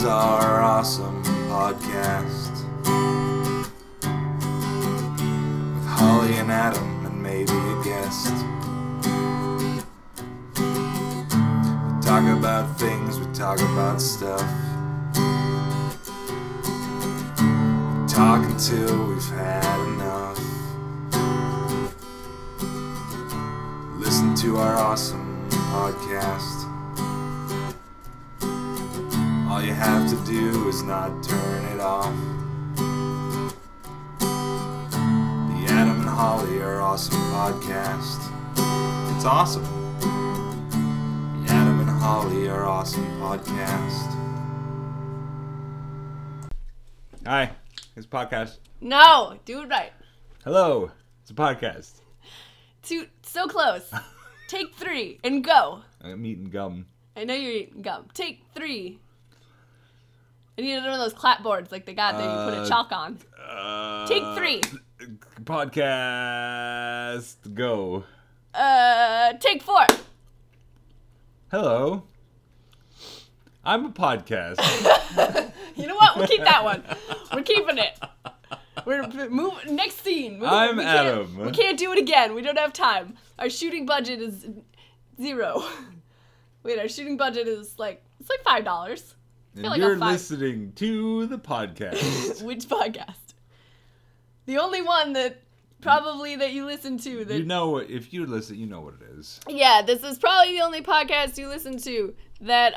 our awesome podcast with Holly and Adam and maybe a guest. We talk about things, we talk about stuff. We talk until we've had enough. Listen to our awesome podcast. All you have to do is not turn it off. The Adam and Holly are awesome podcast. It's awesome. The Adam and Holly are awesome podcast. Hi, it's a podcast. No, do it right. Hello, it's a podcast. So close. Take 3 and go. I'm eating gum. I know you're eating gum. Take 3. I need one of those clapboards like they got there. You put a chalk on. Take 3. Podcast, go. Take 4. Hello. I'm a podcast. You know what? We'll keep that one. We're keeping it. We're moving. Next scene. I'm Adam. We can't do it again. We don't have time. Our shooting budget is 0. Wait, our shooting budget is it's like $5. And you're listening to the podcast. Which podcast? The only one that you listen to. That, you know, if you listen, you know what it is. Yeah, this is probably the only podcast you listen to that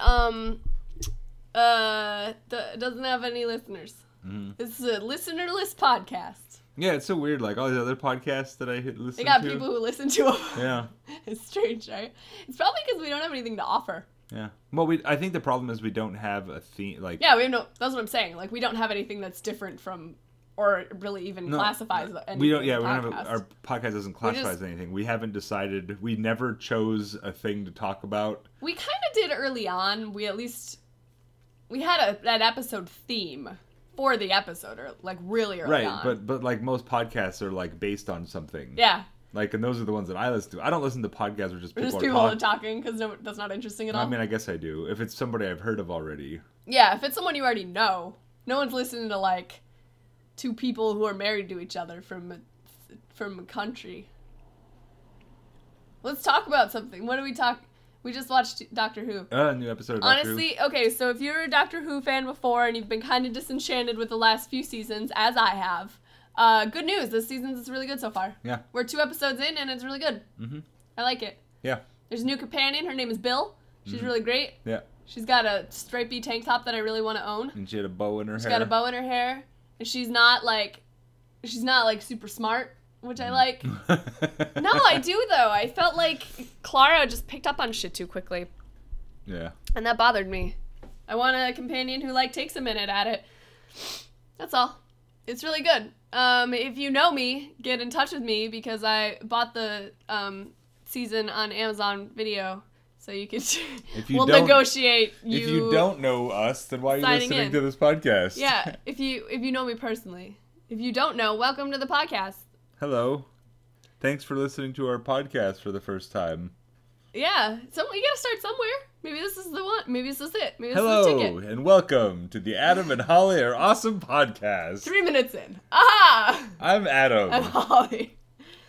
doesn't have any listeners. Mm-hmm. This is a listener-less podcast. Yeah, it's so weird. Like all these other podcasts that I listen to. They got people who listen to them. Yeah. It's strange, right? It's probably because we don't have anything to offer. Yeah. Well, I think the problem is we don't have a theme. Yeah, we have no. That's what I'm saying. Like, we don't have anything that's different from, or really even classifies anything. We don't. Yeah, as a we don't podcast. have. Our podcast doesn't classify as anything. We haven't decided. We never chose a thing to talk about. We kind of did early on. We had an episode theme for the episode, or like really early on. Right, but like most podcasts are like based on something. Yeah. Like, and those are the ones that I listen to. I don't listen to podcasts where just people are talking because that's not interesting at all. I mean, I guess I do. If it's somebody I've heard of already. Yeah, if it's someone you already know. No one's listening to like 2 people who are married to each other from a country. Let's talk about something. What do we talk? We just watched Doctor Who. A new episode of Doctor Who. Honestly, okay, so if you're a Doctor Who fan before and you've been kind of disenchanted with the last few seasons, as I have, good news. This season is really good so far. Yeah. We're 2 episodes in and it's really good. Mm-hmm. I like it. Yeah. There's a new companion. Her name is Bill. She's really great. Yeah. She's got a stripy tank top that I really want to own. And she had a bow in her hair. She's got a bow in her hair. And she's not like super smart, which I like. No, I do though. I felt like Clara just picked up on shit too quickly. Yeah. And that bothered me. I want a companion who takes a minute at it. That's all. It's really good. If you know me, get in touch with me because I bought the season on Amazon Video, so you could we'll negotiate. If you don't know us, then why are you listening to this podcast? Yeah, if you know me personally. If you don't know, welcome to the podcast. Hello. Thanks for listening to our podcast for the first time. Yeah, so you gotta start somewhere. Maybe this is the one. Maybe this is it. Maybe this Hello, is the ticket. and welcome to the Adam and Holly Are Awesome podcast. 3 minutes in. Aha! I'm Adam. I'm Holly.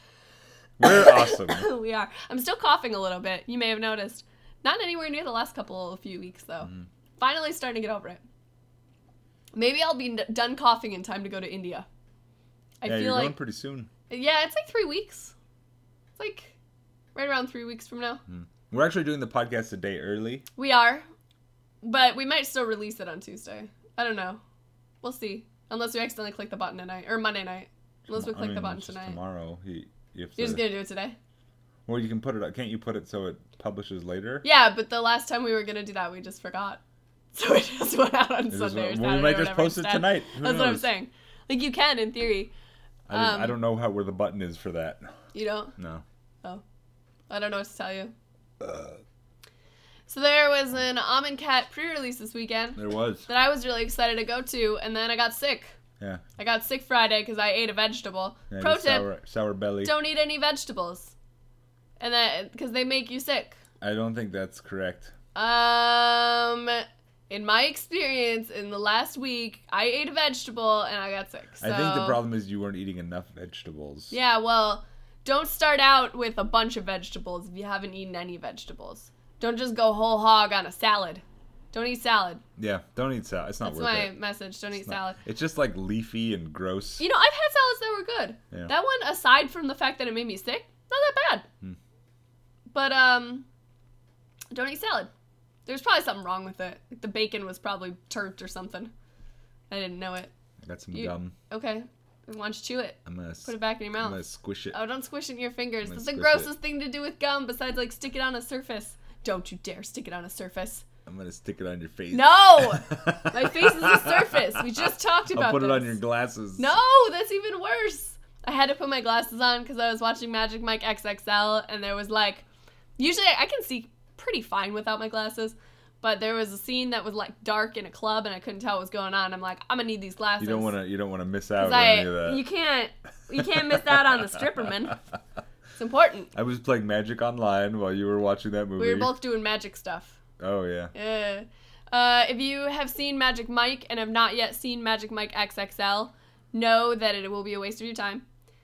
We're awesome. We are. I'm still coughing a little bit. You may have noticed. Not anywhere near the last few weeks, though. Finally starting to get over it. Maybe I'll be done coughing in time to go to India. You're going pretty soon. Yeah, it's 3 weeks. It's right around 3 weeks from now. We're actually doing the podcast a day early. We are. But we might still release it on Tuesday. I don't know. We'll see. Unless we accidentally click the button tonight. Or Monday night. Unless we click the button tonight. Tomorrow. You're just going to do it today? Well, you can put it... Can't you put it so it publishes later? Yeah, but the last time we were going to do that, we just forgot. So it just went out on Sunday or Saturday. We might just post it tonight. That's what I'm saying. You can, in theory. I don't know where the button is for that. You don't? No. Oh. I don't know what to tell you. So there was an Amonkhet pre-release this weekend. There was. That I was really excited to go to, and then I got sick. Yeah. I got sick Friday because I ate a vegetable. Yeah, Pro tip, sour belly. Don't eat any vegetables. And that, because they make you sick. I don't think that's correct. in my experience, in the last week, I ate a vegetable and I got sick. So, I think the problem is you weren't eating enough vegetables. Yeah, well, don't start out with a bunch of vegetables if you haven't eaten any vegetables. Don't just go whole hog on a salad. Don't eat salad. Yeah, don't eat salad. It's not worth it. That's my message. Don't eat salad. It's just like leafy and gross. You know, I've had salads that were good. Yeah. That one, aside from the fact that it made me sick, not that bad. But, don't eat salad. There's probably something wrong with it. Like the bacon was probably turnt or something. I didn't know it. I got some gum. Okay. Why don't you chew it? Put it back in your mouth. I'm gonna squish it. Oh, don't squish it in your fingers. That's the grossest thing to do with gum besides, like, stick it on a surface. Don't you dare stick it on a surface. I'm gonna stick it on your face. No! My face is a surface. We just talked about this. I'll put it on your glasses. No, that's even worse. I had to put my glasses on because I was watching Magic Mike XXL, and there was, like... Usually I can see pretty fine without my glasses, but there was a scene that was, like, dark in a club, and I couldn't tell what was going on. I'm like, I'm gonna need these glasses. You don't wanna miss out on any of that. You can't miss out on the stripperman. It's important. I was playing Magic Online while you were watching that movie. We were both doing magic stuff. Oh, yeah. Yeah. If you have seen Magic Mike and have not yet seen Magic Mike XXL, know that it will be a waste of your time.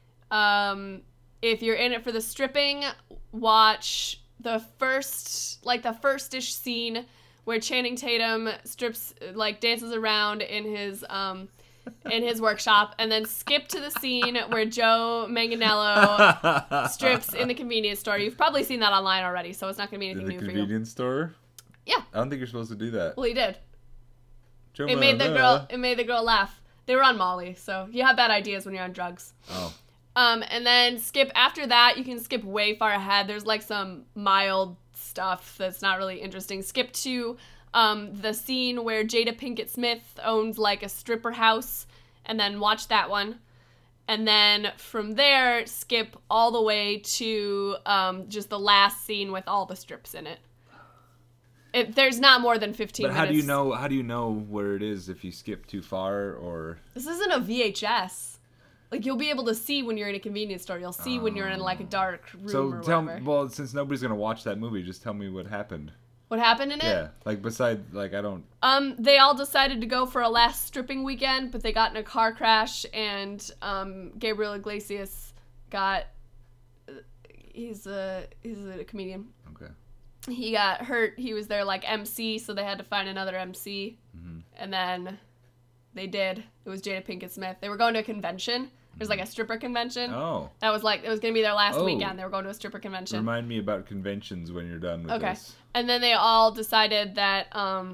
If you're in it for the stripping, watch the first-ish scene where Channing Tatum strips, like, dances around in his workshop, and then skip to the scene where Joe Manganiello strips in the convenience store. You've probably seen that online already, so it's not going to be anything new for you. In the convenience store? Yeah. I don't think you're supposed to do that. Well, he did. It made the girl laugh. They were on Molly, so you have bad ideas when you're on drugs. Oh. And then skip after that. You can skip way far ahead. There's like some mild stuff that's not really interesting. Skip to the scene where Jada Pinkett Smith owns like a stripper house, and then watch that one. And then from there, skip all the way to just the last scene with all the strips in it. There's not more than 15 minutes. But how do you know where it is if you skip too far or... This isn't a VHS. Like, you'll be able to see when you're in a convenience store. You'll see when you're in, like, a dark room or whatever. Well, since nobody's going to watch that movie, just tell me what happened. What happened in it? Yeah. Like, beside, like, I don't... They all decided to go for a last stripping weekend, but they got in a car crash, and Gabriel Iglesias got... He's a comedian. Okay. He got hurt. He was their, like, MC, so they had to find another MC. Mm-hmm. And then they did. It was Jada Pinkett Smith. They were going to a convention. There's, like, a stripper convention. Oh. That was, like, it was going to be their last weekend. They were going to a stripper convention. Remind me about conventions when you're done with this. And then they all decided that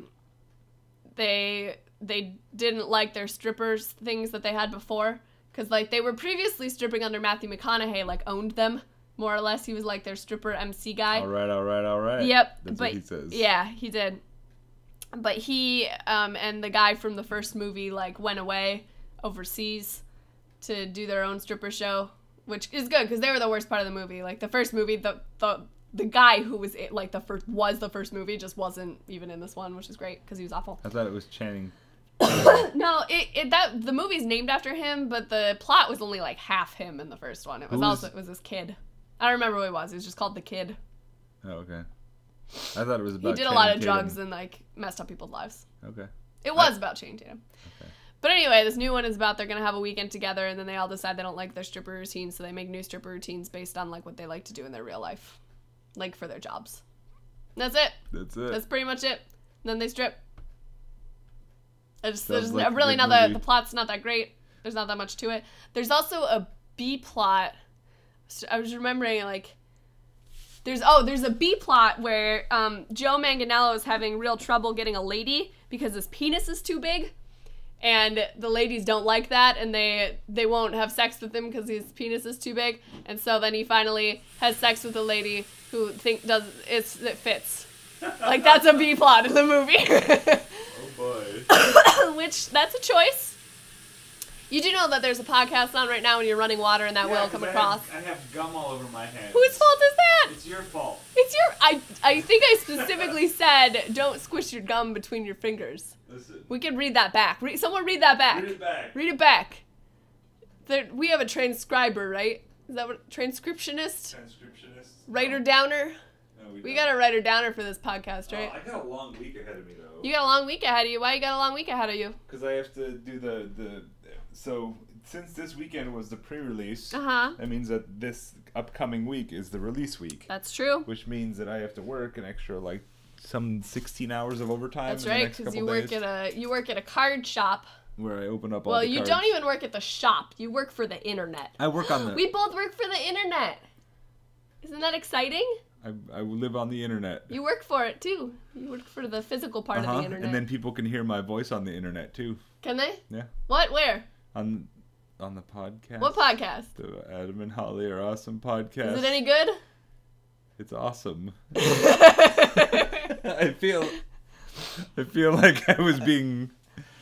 they didn't like their strippers things that they had before. Because, like, they were previously stripping under Matthew McConaughey, like, owned them. More or less, he was like their stripper MC guy. All right. Yep. That's what he says. Yeah, he did. But he and the guy from the first movie like went away overseas to do their own stripper show, which is good because they were the worst part of the movie. Like the first movie, the guy who was like the first movie just wasn't even in this one, which is great because he was awful. I thought it was Channing. No, the movie's named after him, but the plot was only like half him in the first one. It was this kid. I don't remember who he was. He was just called The Kid. Oh, okay. I thought it was about He did a lot of drugs and, like, messed up people's lives. Okay. It was about Channing Tatum. Okay. But anyway, this new one is about they're going to have a weekend together, and then they all decide they don't like their stripper routines, so they make new stripper routines based on, like, what they like to do in their real life. Like, for their jobs. And that's it. That's pretty much it. And then they strip. There's like really not movie. the plot's not that great. There's not that much to it. There's also a B plot. I was remembering, like, there's a B plot where Joe Manganiello is having real trouble getting a lady because his penis is too big, and the ladies don't like that, and they won't have sex with him because his penis is too big, and so then he finally has sex with a lady who it fits. Like, that's a B plot in the movie. Oh boy. Which, that's a choice. You do know that there's a podcast on right now when you're running water and that will come across. I have gum all over my hands. Whose fault is that? It's your fault. It's your... I think I specifically said don't squish your gum between your fingers. Listen. We can read that back. Someone read that back. Read it back. We have a transcriber, right? Is that what... Transcriptionist? Writer-downer? No, we got a writer-downer for this podcast, right? I got a long week ahead of me, though. You got a long week ahead of you. Why you got a long week ahead of you? Because I have to do the so since this weekend was the pre-release, Uh-huh. that means that this upcoming week is the release week. That's true. Which means that I have to work an extra like some 16 hours of overtime. That's in the right, next because couple days, you work at a card shop. where I open up all Well, the you cards. don't even work at the shop. You work for the internet. I work on the. We both work for the internet. Isn't that exciting? I live on the internet. You work for it too. You work for the physical part of the internet. And then people can hear my voice on the internet too. Can they? Yeah. What? Where? On the podcast. What podcast? The Adam and Holly are awesome podcast. Is it any good? It's awesome. I feel like I was being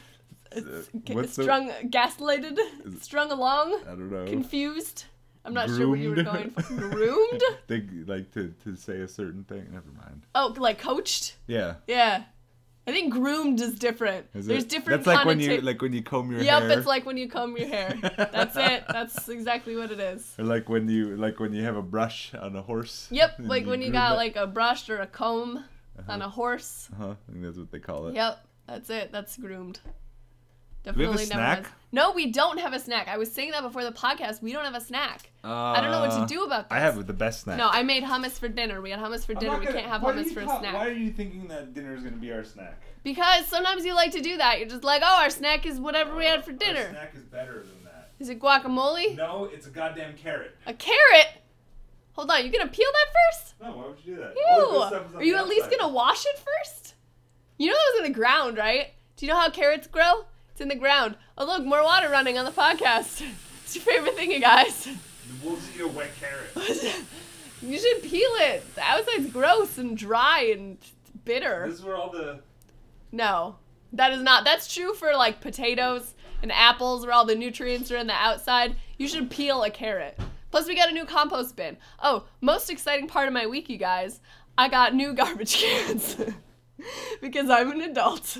Gaslighted? Strung along? I don't know. Confused? I'm not sure where you were going. Groomed? They like to say a certain thing. Never mind. Oh, like coached? Yeah. Yeah. I think groomed is different. There's different That's when you comb your hair. Yep, it's like when you comb your hair. That's it. That's exactly what it is. Or like when you have a brush on a horse. Yep, and like when you got like a brush or a comb on a horse. I think that's what they call it. Yep, that's it. That's groomed. Do we have a Definitely snack? never has. No, we don't have a snack. I was saying that before the podcast. We don't have a snack. I don't know what to do about this. I have the best snack. No, I made hummus for dinner. We had hummus for dinner. We can't have hummus for a snack. Why are you thinking that dinner is going to be our snack? Because sometimes you like to do that. You're just like, oh, our snack is whatever we had for dinner. Our snack is better than that. Is it guacamole? No, it's a goddamn carrot. A carrot? Hold on, you gonna peel that first? No, why would you do that? Ew! Are you at least gonna wash it first? You know that was in the ground, right? Do you know how carrots grow? It's in the ground. Oh look, more water running on the podcast. It's your favorite thing, you guys. We'll eat a wet carrot. You should peel it. The outside's gross and dry and bitter. This is where all the... No, that is not. That's true for like potatoes and apples where all the nutrients are in the outside. You should peel a carrot. Plus we got a new compost bin. Oh, most exciting part of my week, you guys. I got new garbage cans. Because I'm an adult.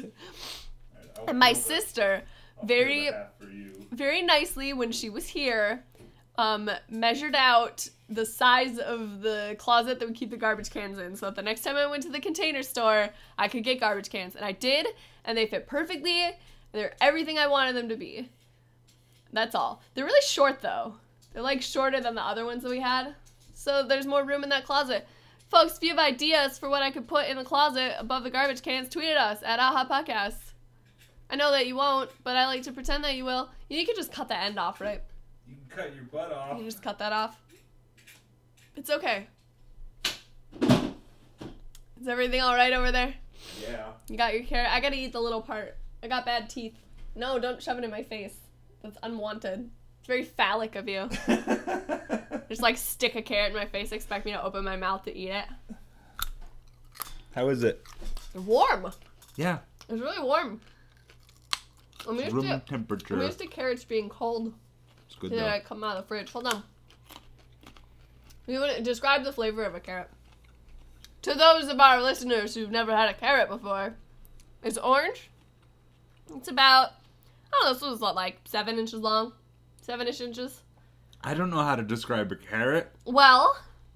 And my sister, very nicely when she was here, measured out the size of the closet that we keep the garbage cans in, so that the next time I went to the Container Store, I could get garbage cans. And I did, and they fit perfectly, and they're everything I wanted them to be. That's all. They're really short, though. They're, like, shorter than the other ones that we had. So there's more room in that closet. Folks, if you have ideas for what I could put in the closet above the garbage cans, tweet at us at Aha Podcast. I know that you won't, but I like to pretend that you will. You could just cut the end off, right? You can cut your butt off. You can just cut that off. It's okay. Is everything all right over there? Yeah. You got your carrot? I gotta eat the little part. I got bad teeth. No, don't shove it in my face. That's unwanted. It's very phallic of you. Just like stick a carrot in my face, expect me to open my mouth to eat it. How is it? It's warm. Yeah. It's really warm. Room temperature. I'm used to carrots being cold. It's good Yeah, though. I come out of the fridge. Hold on. You want to describe the flavor of a carrot? To those of our listeners who've never had a carrot before, it's orange. It's about, I don't know, this was like 7 inches long. 7-ish inches. I don't know how to describe a carrot. Well,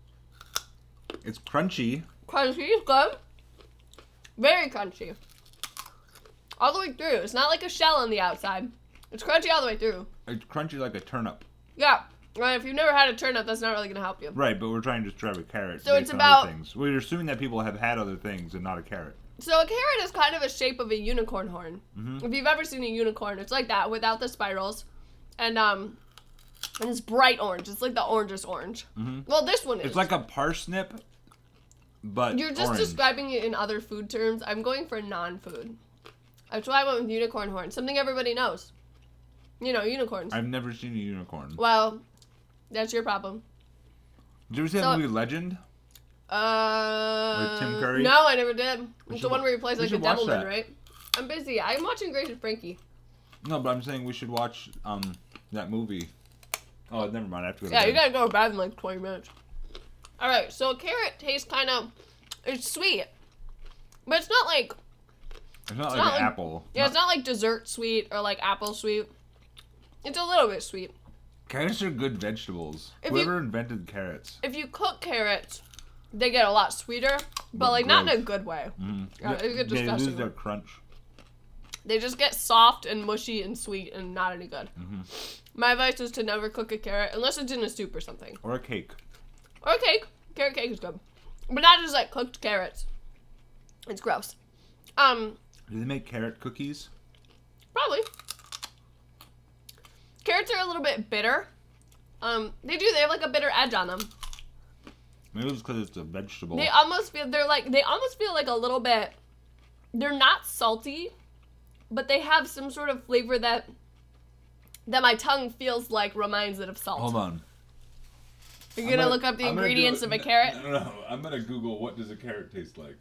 It's crunchy. crunchy is good. Very crunchy. All the way through. It's not like a shell on the outside. It's crunchy all the way through. It's crunchy like a turnip. Yeah. Right, if you've never had a turnip, that's not really going to help you. Right, but we're trying to describe a carrot. So based it's on about- other things. We're assuming that people have had other things and not a carrot. So a carrot is kind of a shape of a unicorn horn. Mm-hmm. If you've ever seen a unicorn, it's like that without the spirals. And it's bright orange. It's like the orangest orange. Mm-hmm. Well, this one is. It's like a parsnip, but You're just orange. describing it in other food terms. I'm going for non-food. That's why I went with unicorn horn. Something everybody knows. You know, unicorns. I've never seen a unicorn. Well, that's your problem. Did you ever see So- that movie Legend? With Tim Curry? No, I never did. It's should the one where he plays we like a should watch devilman, that. right? I'm busy. I'm watching Grace and Frankie. No, but I'm saying we should watch that movie. Oh, never mind. I have to go to Yeah, you bed. gotta go to bed in like 20 minutes. Alright, so a carrot tastes kind of, it's sweet. But it's not like, It's not like not an like- apple. yeah, it's not like dessert sweet or like apple sweet. It's a little bit sweet. Carrots are good vegetables. If Whoever invented carrots. If you cook carrots, they get a lot sweeter. But like not in gross. a good way. Mm. Yeah, they get They disgusting. lose their crunch. They just get soft and mushy and sweet and not any good. Mm-hmm. My advice is to never cook a carrot unless it's in a soup or something. Or a cake. Or a cake. Carrot cake is good. But not just like cooked carrots. It's gross. Do they make carrot cookies? Probably. Carrots are a little bit bitter. They have like a bitter edge on them. Maybe it's because it's a vegetable. They almost feel like a little bit, they're not salty, but they have some sort of flavor that my tongue feels like reminds it of salt. Hold on. You're gonna look up the ingredients of a carrot? No, I'm gonna Google what does a carrot taste like.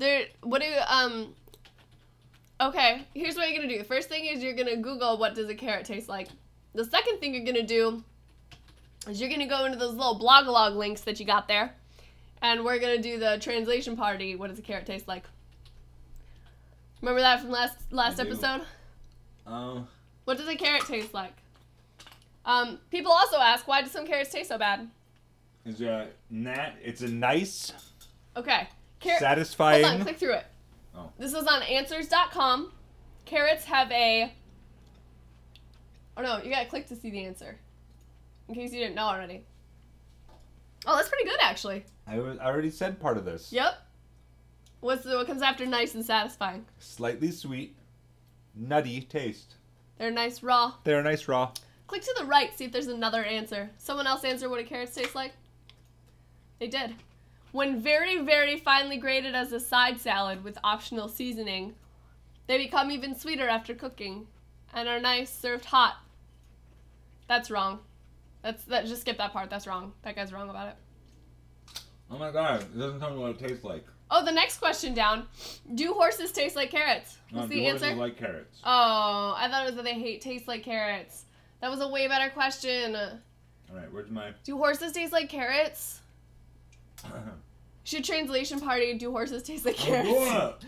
Okay, here's what you're gonna do. The first thing is you're gonna Google what does a carrot taste like. The second thing you're gonna do is you're gonna go into those little blog links that you got there, and we're gonna do the translation party. What does a carrot taste like? Remember that from last episode? What does a carrot taste like? People also ask, why do some carrots taste so bad? It's a nice, Okay. satisfying. Hold on, click through it. Oh. This is on answers.com. Carrots have a... Oh no, you gotta click to see the answer. In case you didn't know already. Oh, that's pretty good actually. I already said part of this. Yep. What comes after nice and satisfying? Slightly sweet, nutty taste. They're nice raw. They're nice raw. Click to the right, see if there's another answer. Someone else answer what a carrot tastes like? They did. When very, very finely grated as a side salad with optional seasoning, they become even sweeter after cooking and are nice served hot. That's wrong. Just skip that part. That's wrong. That guy's wrong about it. Oh my god, it doesn't tell me what it tastes like. Oh, the next question down. Do horses taste like carrots? What's the answer? Do like carrots? Oh, I thought it was that they taste like carrots. That was a way better question. Alright, where's my... Do horses taste like carrots? Should translation party, do horses taste like carrots?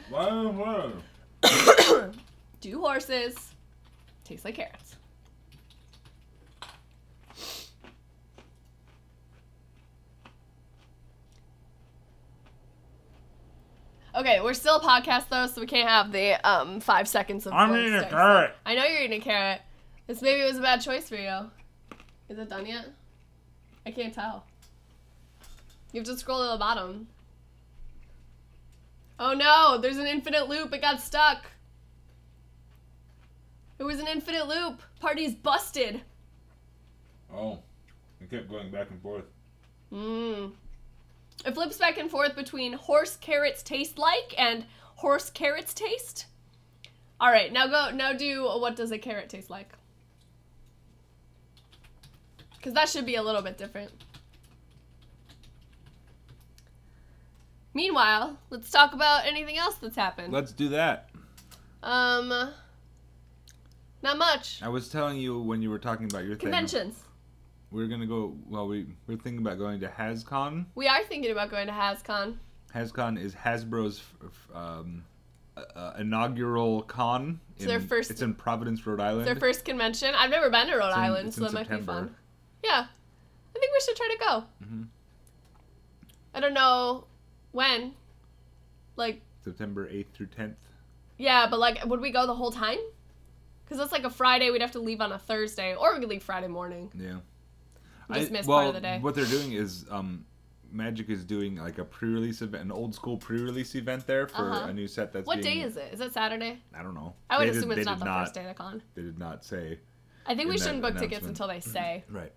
Do horses taste like carrots? Okay, we're still a podcast though, so we can't have the 5 seconds of I'm blank eating a sticks. carrot. I know you're eating a carrot. Maybe it was a bad choice for you. Is it done yet? I can't tell. You have to scroll to the bottom. Oh no, there's an infinite loop. It got stuck. It was an infinite loop. Party's busted. Oh, it kept going back and forth. It flips back and forth between horse carrots taste like and horse carrots taste. All right, now do what does a carrot taste like? Because that should be a little bit different. Meanwhile, let's talk about anything else that's happened. Let's do that. Not much. I was telling you when you were talking about your Conventions. thing. We're gonna go. Well, we're thinking about going to HasCon. We are thinking about going to HasCon. HasCon is Hasbro's inaugural con. It's their first. It's in Providence, Rhode Island. It's their first convention. I've never been to Rhode Island, so that might be September. fun. Yeah, I think we should try to go. Mm-hmm. I don't know when. Like September 8th through 10th. Yeah, but like, would we go the whole time? Because that's like a Friday. We'd have to leave on a Thursday, or we could leave Friday morning. Yeah. Just miss part of the day. What they're doing is Magic is doing like a pre-release event, an old school pre-release event there for a new set that's What day is it? Is it Saturday? I don't know. I would assume it's not the first day of the con. They did not say. I think we in shouldn't that book tickets announcement. until they say. Right.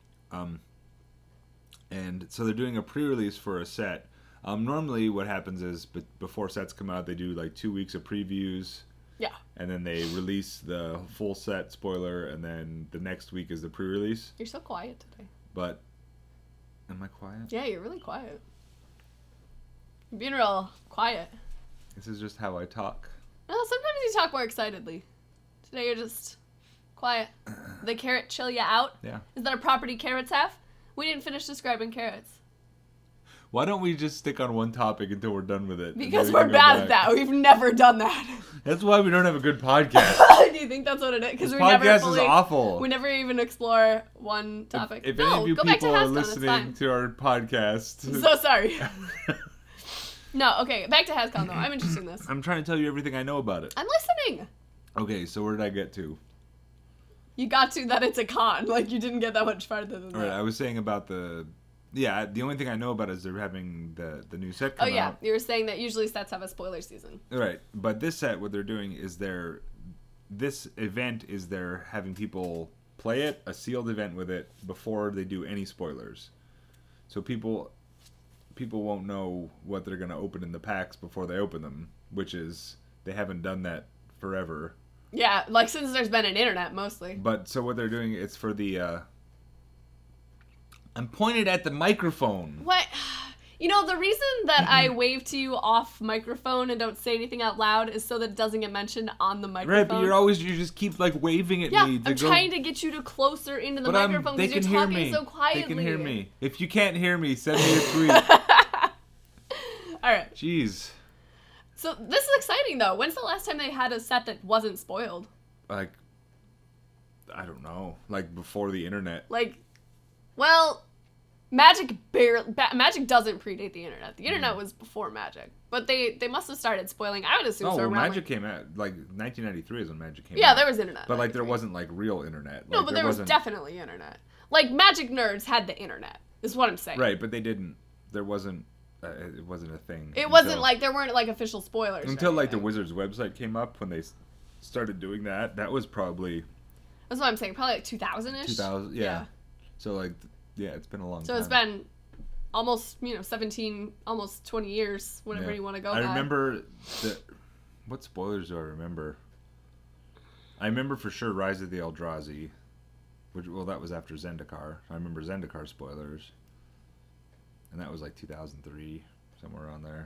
And so they're doing a pre-release for a set. Normally what happens is before sets come out, they do like 2 weeks of previews. Yeah. And then they release the full set spoiler, and then the next week is the pre-release. You're so quiet today. But am I quiet? Yeah, you're really quiet. You're being real quiet. This is just how I talk. No, sometimes you talk more excitedly. Today you're just quiet. The carrot chill you out? Yeah. Is that a property carrots have? We didn't finish describing carrots. Why don't we just stick on one topic until we're done with it? Because we're bad at that. We've never done that. That's why we don't have a good podcast. Do you think that's what it is? Because This we never podcast is awful. We never even explore one topic. If no, any of you go back to people are HasCon, it's listening fine. to our podcast, I'm so sorry. No, okay, back to HasCon though. I'm interested in this. I'm trying to tell you everything I know about it. I'm listening. Okay, so where did I get to? You got to that it's a con. Like, you didn't get that much farther than All right, that. I was saying about the... Yeah, the only thing I know about is they're having the new set Oh, come yeah. out. You were saying that usually sets have a spoiler season. Right, but this set, what they're doing is this event is they're having people play it, a sealed event with it, before they do any spoilers. So people won't know what they're going to open in the packs before they open them, which is, they haven't done that forever. Yeah, like since there's been an internet mostly. But so what they're doing, it's for the... I'm pointed at the microphone. What? You know, the reason that I wave to you off microphone and don't say anything out loud is so that it doesn't get mentioned on the microphone. Right, but you just keep like waving at Yeah, me. I'm trying to get you to closer into the microphone they because can you're hear talking me. so quietly. They can hear me. If you can't hear me, send me a tweet. All right. Jeez. So this is exciting though. When's the last time they had a set that wasn't spoiled? Like, I don't know. Like before the internet. Like, well, Magic doesn't predate the internet. The internet was before Magic, but they must have started spoiling. I would assume No, so. well, Around, Magic came out like 1993 is when Magic came out. Yeah, there was internet. But like there 93. wasn't like real internet. No, Like, but there was definitely internet. Like Magic nerds had the internet. Is what I'm saying. Right, but they didn't. There wasn't. It wasn't a thing. It wasn't like there weren't like official spoilers. or until like the anything. Wizards website came up when they started doing that. That was probably That's what I'm saying. Probably like 2000-ish. 2000. Yeah. So like, yeah, it's been a long time. So it's been almost 17, almost 20 years. Whatever Yeah. you want to go. I by. remember what spoilers do I remember? I remember for sure Rise of the Eldrazi, which that was after Zendikar. I remember Zendikar spoilers, and that was like 2003, somewhere around there,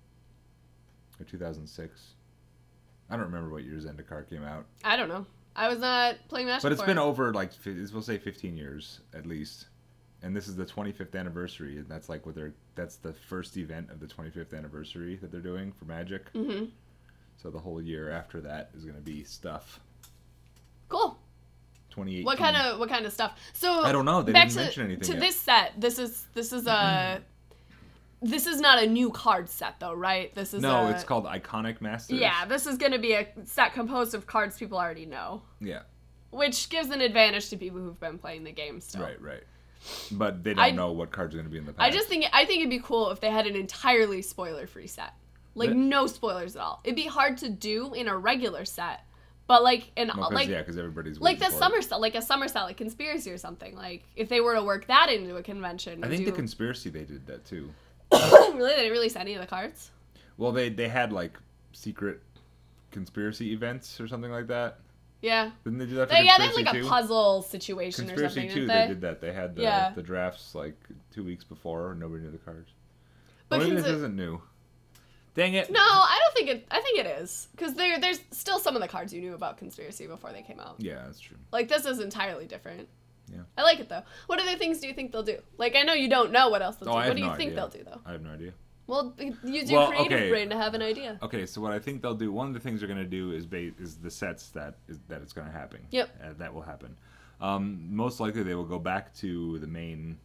or 2006. I don't remember what year Zendikar came out, I don't know. I was not playing Magic. but it's for been it. over like we'll say 15 years at least. And this is the 25th anniversary, and that's like that's the first event of the 25th anniversary that they're doing for Magic. Mm-hmm. So the whole year after that is going to be stuff. Cool. 2018. What kind of stuff? So I don't know. They back didn't mention anything to yet. this set. This is a. This is not a new card set though, right? This is No, it's called Iconic Masters. Yeah, this is going to be a set composed of cards people already know, Yeah. which gives an advantage to people who've been playing the game still. Right. But they don't know what cards are going to be in the pack. I think it'd be cool if they had an entirely spoiler-free set. Like no spoilers at all. It'd be hard to do in a regular set. But like because everybody's like waiting the for summer it. set, like a summer set, like Conspiracy or something. Like if they were to work that into a convention. I and think the do- Conspiracy they did that too. Really, they didn't release any of the cards. Well, they had like secret conspiracy events or something like that. Yeah. Didn't they do that for They had Conspiracy like a 2? puzzle situation or Conspiracy something. 2, didn't they did that. They had Yeah. the drafts like 2 weeks before, and nobody knew the cards. But Maybe cons- this isn't new. Dang it. No, I don't think it. I think it is because there's still some of the cards you knew about Conspiracy before they came out. Yeah, that's true. Like this is entirely different. Yeah. I like it though. What other things do you think they'll do? Like I know you don't know what else they'll Oh, do. I What have do you no think idea. they'll do though? I have no idea. Well, use your Well, creative okay. brain to have an idea. Okay, so what I think they'll do, one of the things they're going to do is the sets that it's going to happen. Yep. That will happen. Most likely they will go back to the main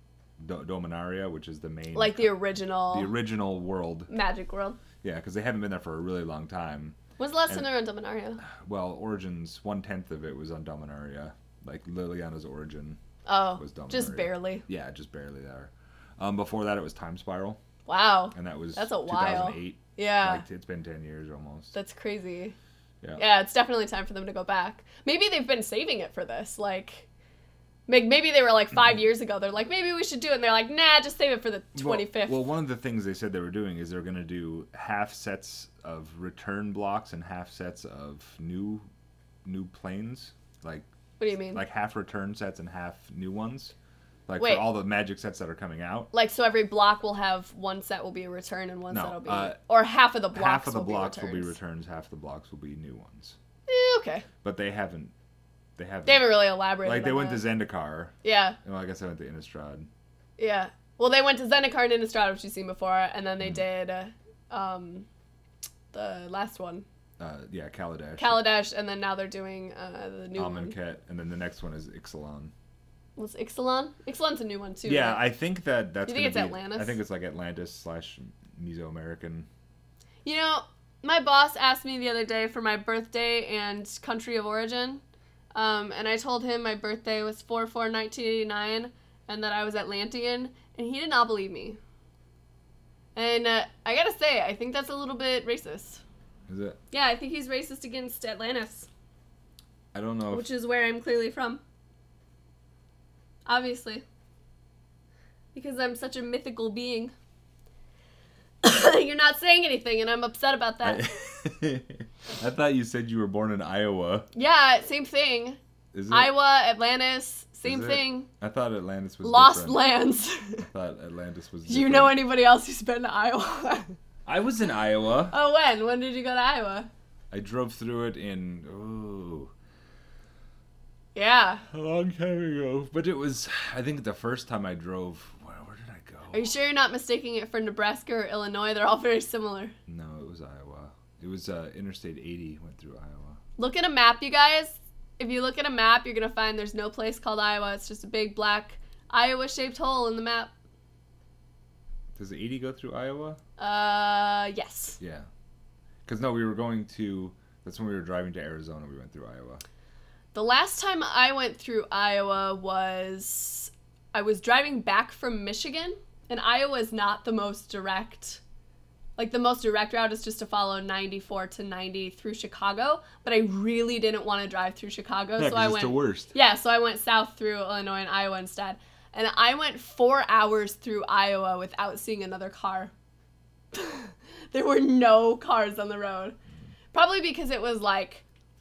Dominaria, which is the main... Like the original world. Magic World. Yeah, because they haven't been there for a really long time. When's the last time And- they were on Dominaria? Well, Origins, 1/10 of it was on Dominaria. Like Liliana's origin. Oh, Was Dominaria. just barely. Yeah, just barely there. Before that, it was Time Spiral, Wow. and that was That's a while. 2008. Yeah. Like, it's been 10 years almost. That's crazy. Yeah. Yeah, it's definitely time for them to go back. Maybe they've been saving it for this. Like, maybe they were like 5 years ago. They're like, maybe we should do it. And they're like, nah, just save it for the 25th. Well, one of the things they said they were doing is they're going to do half sets of return blocks and half sets of new planes. Like What do you mean? half return sets and half new ones. Like Wait. for all the Magic sets that are coming out. Like, so every block will have one set will be a return and one No, set will be... uh, or half of the blocks Half of the will blocks be will returns. be returns, half of the blocks will be new ones. Okay. But they haven't. They haven't really elaborated Like they on went that. to Zendikar. Yeah, Well, I guess I went to Innistrad. yeah. Well, they went to Zendikar and Innistrad, which you've seen before, and then Mm-hmm. they did the last one, Yeah, Kaladesh. Kaladesh, and then now they're doing the new one. Amonkhet, and then the next one is Ixalan. What's Ixalan? Ixalan's a new one, too. Yeah, right? I think that's You think gonna it's be, Atlantis? I think it's like Atlantis / Mesoamerican. You know, my boss asked me the other day for my birthday and country of origin. And I told him my birthday was 4/4/1989 and that I was Atlantean, and he did not believe me. And I gotta say, I think that's a little bit racist. Is it? Yeah, I think he's racist against Atlantis, I don't know. which is where I'm clearly from. Obviously. Because I'm such a mythical being. You're not saying anything, and I'm upset about that. I thought you said you were born in Iowa. Yeah, same thing. Is it? Iowa, Atlantis, same Is it? thing. I thought Atlantis was Lost different. lands. I thought Atlantis was Do you different. know anybody else who's been to Iowa? I was in Iowa. Oh, when? When did you go to Iowa? I drove through it in, Yeah. a long time ago. But it was, I think the first time I drove, where did I go? Are you sure you're not mistaking it for Nebraska or Illinois? They're all very similar. No, it was Iowa. It was Interstate 80 went through Iowa. Look at a map, you guys. If you look at a map, you're going to find there's no place called Iowa. It's just a big black Iowa-shaped hole in the map. Does the 80 go through Iowa? Yes. Yeah. Because no, we were going to, that's when we were driving to Arizona, we went through Iowa. The last time I went through Iowa was, I was driving back from Michigan, and Iowa is not the most direct. Like, the most direct route is just to follow 94 to 90 through Chicago, but I really didn't want to drive through Chicago, Yeah, so I it's went. the worst. Yeah, so I went south through Illinois and Iowa instead. And I went 4 hours through Iowa without seeing another car. There were no cars on the road. Probably because it was like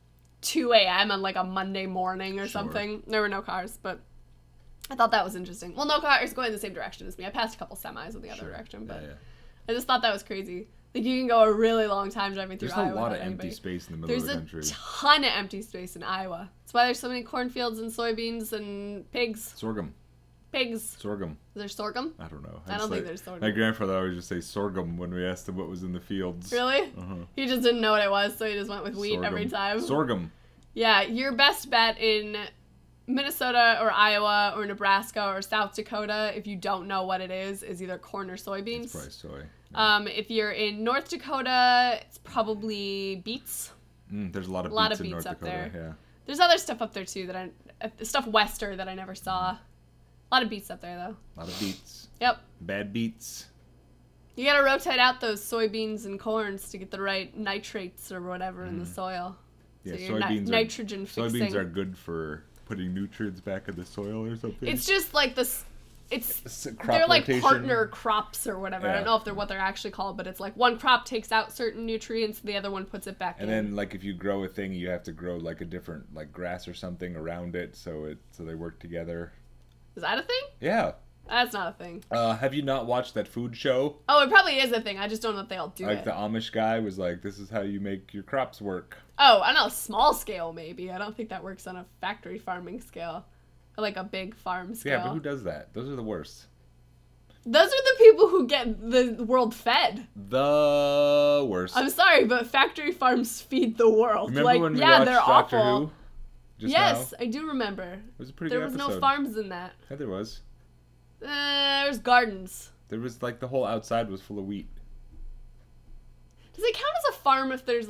2 a.m. on like a Monday morning or Sure. something. There were no cars, but I thought that was interesting. Well, no cars going the same direction as me. I passed a couple semis in the other Sure. direction, but Yeah. I just thought that was crazy. Like, you can go a really long time driving through There's Iowa. a lot of without empty anybody. space in the middle There's of the a country. ton of empty space in Iowa. That's why there's so many cornfields and soybeans and pigs. Sorghum. Pigs. Sorghum. Is there sorghum? I don't know. I don't think there's sorghum. My grandfather always just say sorghum when we asked him what was in the fields. Really? Uh-huh. He just didn't know what it was, so he just went with wheat every time. Sorghum. Yeah, your best bet in Minnesota or Iowa or Nebraska or South Dakota, if you don't know what it is either corn or soybeans. It's probably soy. If you're in North Dakota, it's probably beets. There's a lot of beets in North up Dakota. there. Yeah. There's other stuff up there too stuff wester that I never saw. A lot of beets up there though. A lot of beets. Yep. Bad beets. You gotta rotate out those soybeans and corns to get the right nitrates or whatever in the soil. Yeah, So you're soybeans nitrogen fixing. Soybeans are good for putting nutrients back in the soil or something. It's just like this. It's crop They're like rotation. partner crops or whatever. I Yeah. don't know if they're what they're actually called, but it's like one crop takes out certain nutrients, the other one puts it back And in. then, like, if you grow a thing, you have to grow like a different, like, grass or something around it, so they work together. Is that a thing? Yeah. That's not a thing. Have you not watched that food show? Oh, it probably is a thing. I just don't know if they all do Like it. the Amish guy was like, "This is how you make your crops work." Oh, I know, small scale maybe. I don't think that works on a factory farming scale. Or like a big farm scale. Yeah, but who does that? Those are the worst. Those are the people who get the world fed. The worst. I'm sorry, but factory farms feed the world. Remember like, when we yeah, watched they're Doctor awful. Who? Just Yes, now? I do remember. It was a pretty There good was episode. no farms in that. Yeah, there was. There's gardens. There was like the whole outside was full of wheat. Does it count as a farm if there's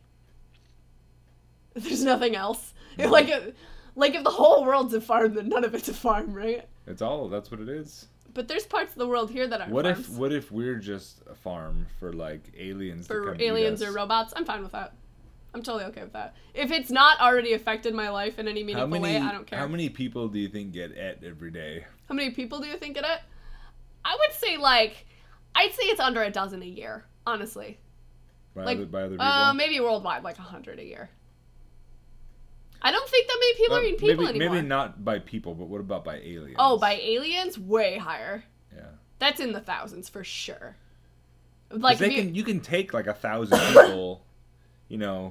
nothing else? No. Like if the whole world's a farm, then none of it's a farm, right? That's what it is. But there's parts of the world here that aren't farms. What if we're just a farm for like aliens to For come aliens eat or us? robots, I'm fine with that. I'm totally okay with that. If it's not already affected my life in any meaningful way, I don't care. How many people do you think get et every day? How many people do you think it? I would say I'd say it's under a dozen a year, honestly. By Like, other people? maybe worldwide, like 100 a year. I don't think that many people are eating people maybe, anymore. Maybe not by people, but what about by aliens? Oh, by aliens, way higher. Yeah. That's in the thousands for sure. 'Cause Like you can take like 1,000 people, you know,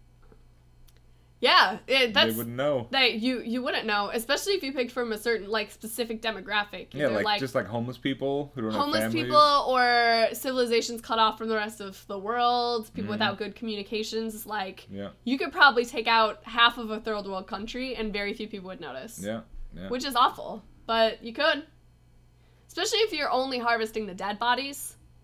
yeah, that's they wouldn't know. that you wouldn't know, especially if you picked from a certain like specific demographic. Yeah, Either, like just like homeless people who don't homeless have families. people or civilizations cut off from the rest of the world, people Mhm. without good communications. Like Yeah, you could probably take out half of a third world country and very few people would notice. yeah, yeah. Which is awful, but you could. Especially if you're only harvesting the dead bodies.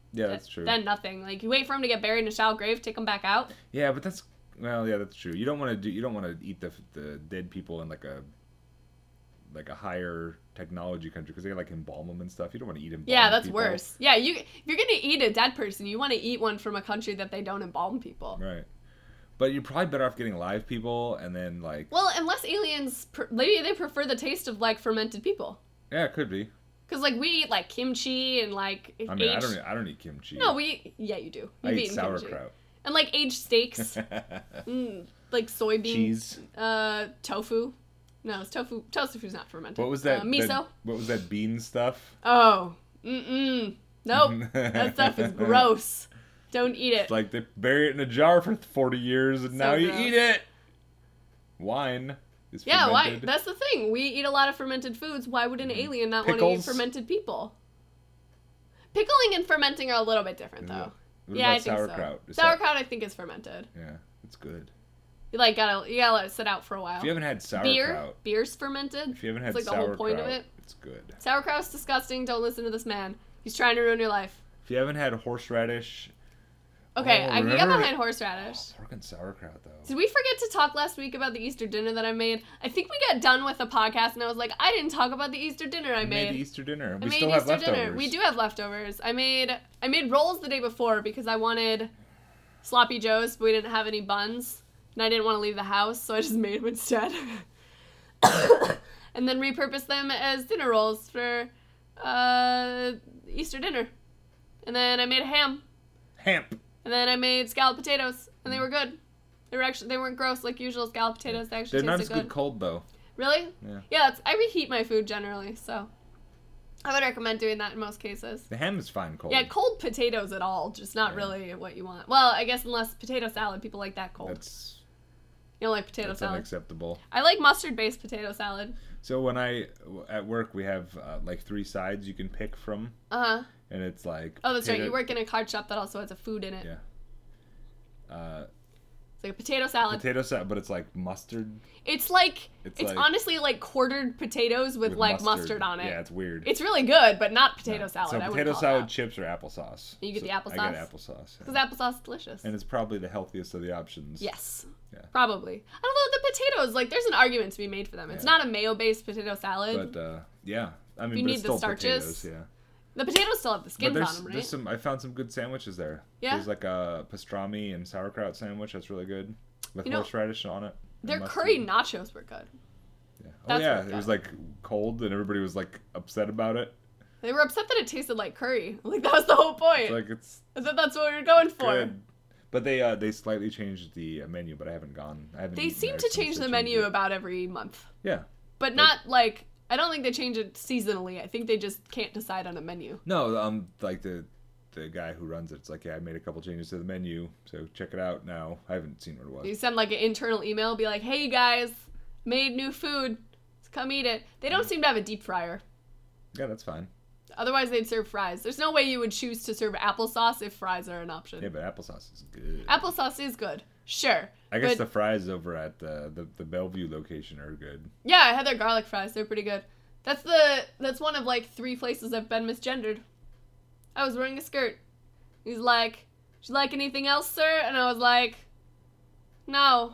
Yeah, that's true. Then nothing. Like, you wait for them to get buried in a shallow grave, take them back out. Yeah, but that's that's true. You don't want to eat the dead people in like a higher technology country because they like embalm them and stuff. You don't want to eat embalmed Yeah, that's people. worse. Yeah, if you're gonna eat a dead person, you want to eat one from a country that they don't embalm people. Right. But you're probably better off getting live people and then like. Well, unless aliens, maybe they prefer the taste of like fermented people. Yeah, it could be. Cause like we eat like kimchi and like. I mean, I don't eat kimchi. No, yeah, you do. I You've eat eaten sauerkraut. kimchi. And like aged steaks, like soybean Cheese. Tofu. No, it's tofu. Tofu's not fermented. What was that? Miso. What was that bean stuff? Oh, nope. That stuff is gross. Don't eat it. It's like they bury it in a jar for 40 years and now you gross. eat it. Wine is Yeah, fermented. why? That's the thing. We eat a lot of fermented foods. Why would an alien not want to eat Pickles. fermented people? Pickling and fermenting are a little bit different, though. What Yeah, I about think sauerkraut? so. Is Sauerkraut, I think, is fermented. Yeah, it's good. You gotta let it sit out for a while. If you haven't had sauerkraut, Beer's fermented. if you haven't had It's like sauerkraut, the whole point of it. it's good. Sauerkraut's disgusting. Don't listen to this man. He's trying to ruin your life. If you haven't had horseradish, Okay, Oh, I can get remember- behind horseradish. pork and sauerkraut though. Did we forget to talk last week about the Easter dinner that I made? I think we got done with the podcast and I was like, I didn't talk about the Easter dinner I We made. made the Easter dinner. I We made still have Easter leftovers. dinner. We do have leftovers. I made rolls the day before because I wanted sloppy joes, but we didn't have any buns, and I didn't want to leave the house, so I just made them instead. And then repurposed them as dinner rolls for Easter dinner. And then I made a ham. Hamp. And then I made scalloped potatoes, and they were good. They weren't gross like usual scalloped potatoes. They actually They're not as tasted good cold though. Really? Yeah. I reheat my food generally, so I would recommend doing that in most cases. The ham is fine cold. Yeah, cold potatoes at all, just not really what you want. Well, I guess unless potato salad, people like that cold. That's You don't like potato salad? unacceptable. I like mustard-based potato salad. So when at work we have like 3 sides you can pick from, Uh-huh. and it's like. Oh, that's right. potato- You work in a card shop that also has a food in it. Yeah. It's like a potato salad. Potato salad, but it's like mustard It's like, It's it's like- honestly like quartered potatoes with like mustard on it. Yeah, it's weird. It's really good, but not potato salad. So I wouldn't potato call it salad, that. chips, or applesauce. You get the I applesauce? get applesauce. Because Yeah. applesauce is delicious. And it's probably the healthiest of the options. Yes. Yeah. Probably. I don't know, the potatoes, like, there's an argument to be made for them. It's Yeah. not a mayo-based potato salad. But yeah, I mean, You but need it's the still starches. potatoes. Yeah. The potatoes still have the But skins there's on them, right? I found some good sandwiches there. Yeah? There's like a pastrami and sauerkraut sandwich that's really good with You know, horseradish on it. and Their mustard. curry nachos were good. Yeah. Oh That's yeah, what's it was good. like cold and everybody was like upset about it. They were upset that it tasted like curry. Like, that was the whole point. It's like it's I thought that's what we were going for. good. But they slightly changed the menu, but I haven't gone. I haven't. They eaten seem there to since change they the changed menu it. about every month. Yeah. But not, like, I don't think they change it seasonally. I think they just can't decide on a menu. No, like the guy who runs it's like, yeah, I made a couple changes to the menu, so check it out now. I haven't seen what it was. You send, like, an internal email, be like, hey, you guys, made new food. Let's come eat it. They don't seem to have a deep fryer. Yeah, that's fine. Otherwise, they'd serve fries. There's no way you would choose to serve applesauce if fries are an option. Yeah, but applesauce is good. Applesauce is good. Sure. I guess but, the fries over at the Bellevue location are good. Yeah, I had their garlic fries. They're pretty good. That's one of, like, 3 places I've been misgendered. I was wearing a skirt. He's like, "Would you like anything else, sir?" And I was like, "No."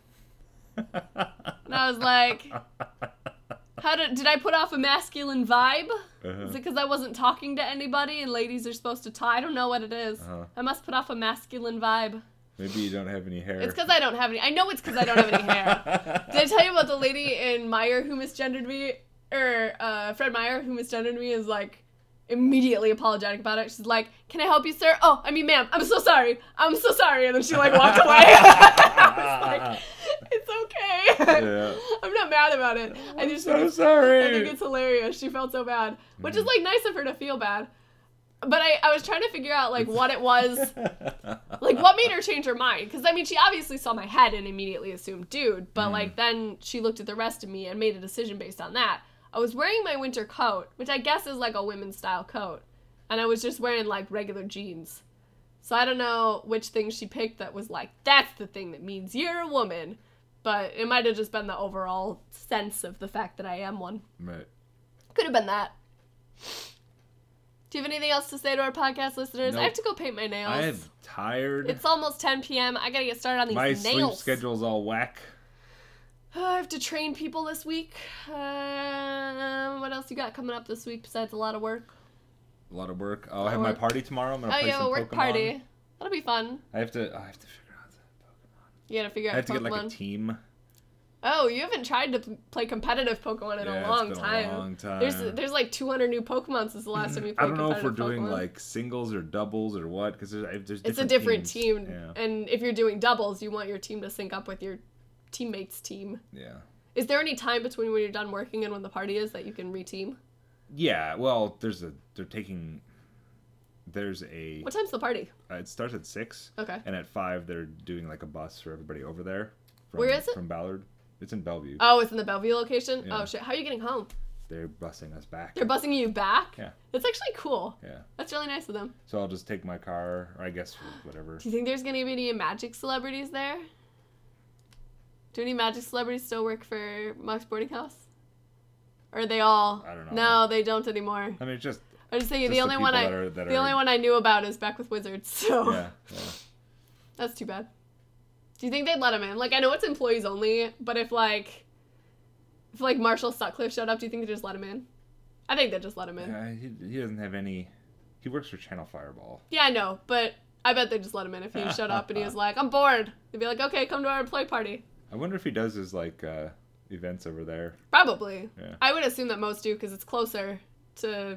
And I was like, did I put off a masculine vibe? Uh-huh. Is it because I wasn't talking to anybody and ladies are supposed to talk? I don't know what it is. Uh-huh. I must put off a masculine vibe. Maybe you don't have any hair. It's because I don't have any. I know it's because I don't have any hair. Did I tell you about the lady in Meyer who misgendered me? Or Fred Meyer who misgendered me is like immediately apologetic about it. She's like, "Can I help you, sir?" "Oh, I mean, ma'am, I'm so sorry. I'm so sorry." And then she like walked away. I was like, it's okay. Yeah. I'm not mad about it. I just so think sorry. I think it's hilarious. She felt so bad, which is like nice of her to feel bad. But I was trying to figure out like what it was, like what made her change her mind. Because I mean, she obviously saw my head and immediately assumed dude. But like then she looked at the rest of me and made a decision based on that. I was wearing my winter coat, which I guess is like a women's style coat, and I was just wearing like regular jeans. So I don't know which thing she picked that was like, that's the thing that means you're a woman. But it might have just been the overall sense of the fact that I am one. Right. Could have been that. Do you have anything else to say to our podcast listeners? Nope. I have to go paint my nails. I'm tired. It's almost 10 p.m. I gotta get started on these My nails. sleep schedule's all whack. I have to train people this week. What else you got coming up this week besides a lot of work? A lot of work. Oh, I have my party tomorrow. I'm gonna Oh, play you have some a work Pokemon. party. That'll be fun. I have to figure out the Pokemon. You gotta figure out I have to Pokemon. get like a team. Oh, you haven't tried to play competitive Pokemon in a long it's been time. a long time. There's like 200 new Pokemon since the last time you played I don't know if we're competitive doing Pokemon. like singles or doubles or what, because there's different It's a different teams. team, Yeah. and if you're doing doubles, you want your team to sync up with your teammate's team. Yeah. Is there any time between when you're done working and when the party is that you can reteam? Yeah. Well, there's a. What time's the party? It starts at 6. Okay. And at 5, they're doing like a bus for everybody over there. Where is it? From Ballard. It's in Bellevue. Oh, it's in the Bellevue location? Yeah. Oh, shit. How are you getting home? They're busing us back. They're busing you back? Yeah. That's actually cool. Yeah. That's really nice of them. So I'll just take my car, or I guess whatever. Do you think there's going to be any Magic celebrities there? Do any Magic celebrities still work for Mox Boarding House? Or are they all? I don't know. No, they don't anymore. I mean, it's just. I was thinking Just the only one that only one I knew about is Back with Wizards. So Yeah. that's too bad. Do you think they'd let him in? Like, I know it's employees only, but if Marshall Sutcliffe showed up, do you think they'd just let him in? I think they'd just let him in. Yeah, he doesn't have any. He works for Channel Fireball. Yeah, I know, but I bet they'd just let him in if he showed up and he was like, I'm bored. They'd be like, okay, come to our play party. I wonder if he does his like events over there. Probably. Yeah. I would assume that most do because it's closer to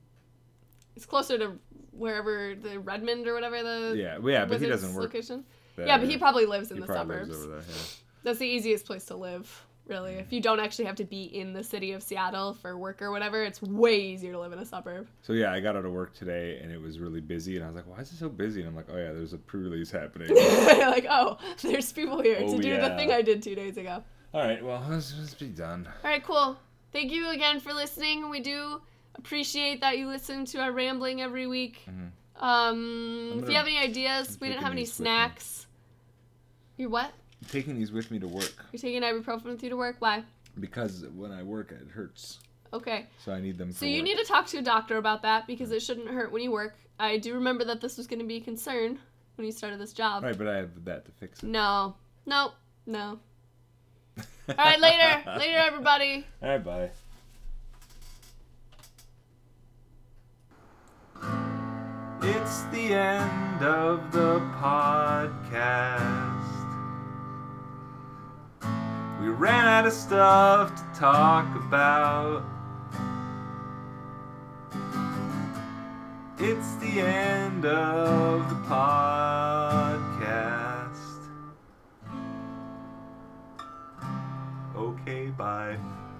wherever the Redmond or whatever the Yeah, well, yeah, but he Wizards doesn't work. location. There. Yeah, but he probably lives in He the probably suburbs. lives over there. Yeah. That's the easiest place to live, really. If you don't actually have to be in the city of Seattle for work or whatever, it's way easier to live in a suburb. So yeah, I got out of work today and it was really busy, and I was like, "Why is it so busy?" And I'm like, "Oh yeah, there's a pre-release happening." Like, oh, there's people here Oh, to do the yeah. thing I did 2 days ago. All right, well, let's be done. All right, cool. Thank you again for listening. We do appreciate that you listen to our rambling every week. If you have any ideas, we didn't have any these with me. snacks. You're what? I'm taking these with me to work You're taking ibuprofen with you to work? Why? because when I work, it hurts. Okay. So I need them. So you need to talk to a doctor about that because it shouldn't hurt when you work. I do remember that this was going to be a concern when you started this job. Right, but I have that to fix it. No. Nope. No. All right, later. Later, everybody. All right, bye. It's the end of the podcast. We ran out of stuff to talk about. It's the end of the podcast. Okay, bye.